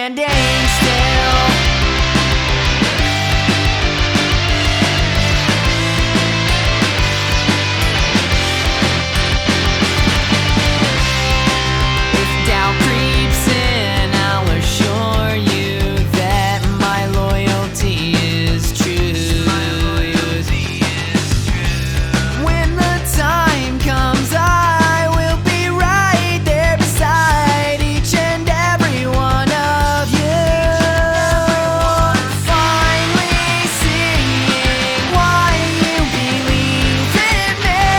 standing still. If doubt creeps in, I'll assure you that my loyalty is true. When the time comes, I will be right there beside each and every one of you. Finally seeing why you believe in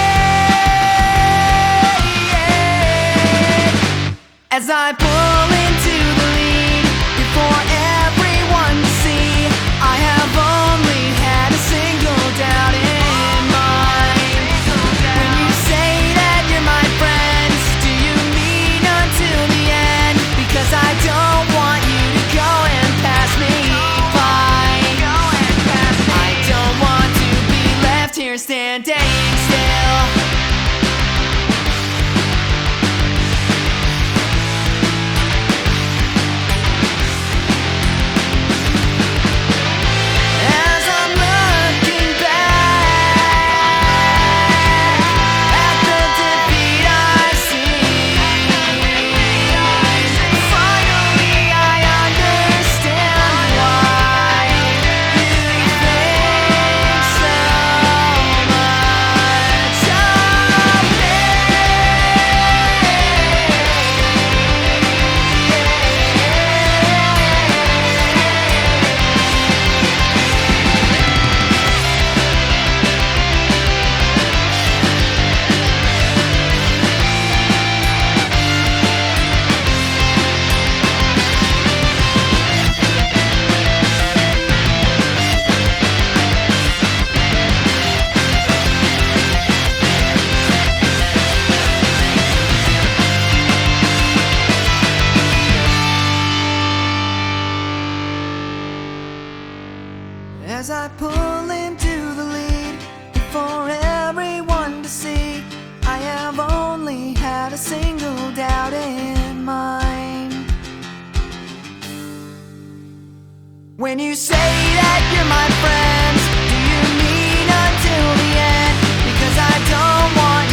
me. As I pull into the lead before everyone to see, I have only had a single doubt in mind. When you say that you're my friends, do you mean until the end? Because I don't want you to go and pass me by. I don't want to be left here standing still. As I'm looking back at the defeat I see, finally I understand why you think so much of me. As I pull into the lead for everyone to see, I have only had a single doubt in mind. When you say that you're my friends, do you mean until the end? Because I don't want